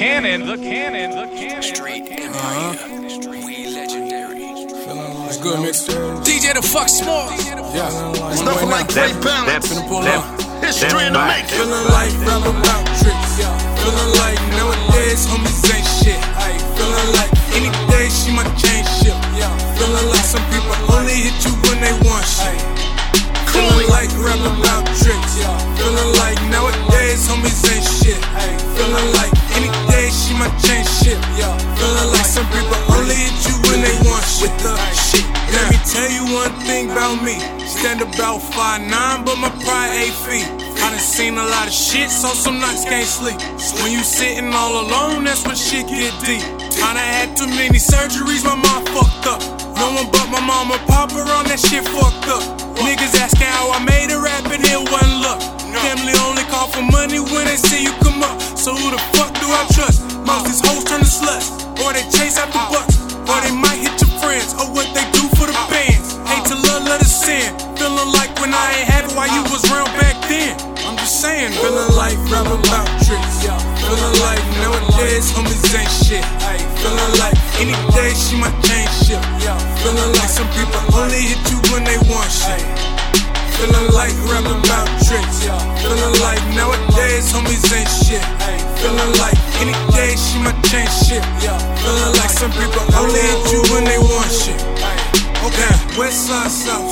cannon. Street Empire. We legendary. It's good, mix. DJ the fuck small. Yeah. It's nothing like great balance. History in the making. Feeling like roundabout tricks. Feeling like nowadays homies ain't shit. Feeling like any day she might change shit. Feeling like some people only hit you when they want shit. Feeling like roundabout tricks. Feeling like nowadays homies ain't shit. Feeling like any day she might change shit. Feeling like some people only hit you when they want shit. Let me tell you one thing about me. Stand about 5'9", but my pride 8 feet. I done seen a lot of shit, so some nights can't sleep. When you sitting all alone, that's when shit get deep. I done had too many surgeries, my mom fucked up. No one but my mama, papa on that shit fucked up. Niggas asking how I made it rapping, it wasn't luck. Family only call for money when they see you come up. So who the fuck do I trust? Most these hoes turn to sluts, or they chase after bucks, or they might hit your friends, or what they do for the bands. Hate to love the sin, feeling like when I ain't have it while you was around back then. I'm just saying, feeling like roundabout tricks. Feeling like nowadays homies ain't shit. Feeling like any day she might change shit. Feeling like some people only hit you when they want shit. Feeling like roundabout tricks. Feeling like nowadays homies ain't shit. Feeling like any day she might change shit. Feeling like some people only hit you when they want shit. Okay, west side, south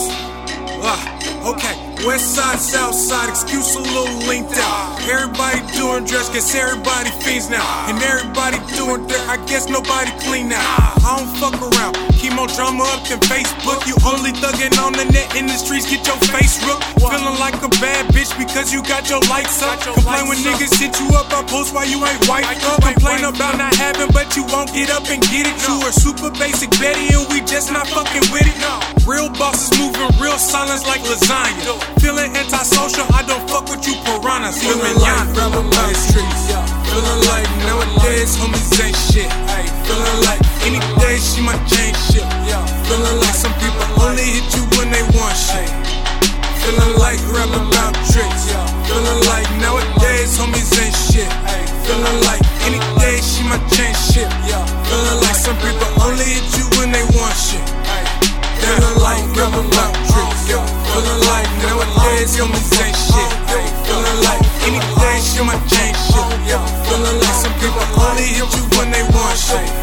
side. Okay, west side, south side, excuse a little linked out. Everybody doing dress, guess everybody fiends now. And everybody doing dirt, I guess nobody clean now. I don't fuck around, keep more drama up than Facebook. You only thuggin' on the net, in the streets, get your face rooked. Feeling like a bad bitch because you got your lights up. Complain when niggas hit you up, I post while you ain't white up. Complain about not having, but you won't get up and get it. You are super basic Betty and we just not fucking with it. Real bosses moving real silence like lasagna. Feeling antisocial, I don't fuck with you piranhas. Feeling like roundabout streets. Feeling like nowadays homies ain't shit. Feeling like any day she might change shit. Feeling like some people only hit you when they want shit. Feeling like roundabout tricks. Feeling like nowadays homies ain't shit. Feeling like any day she might change shit. Feeling like some people only hit you when they want shit. Feeling like roundabout tricks. Feeling like nowadays homies ain't shit. Feeling like any day she might change shit. Feeling like some people only hit you when they want shit.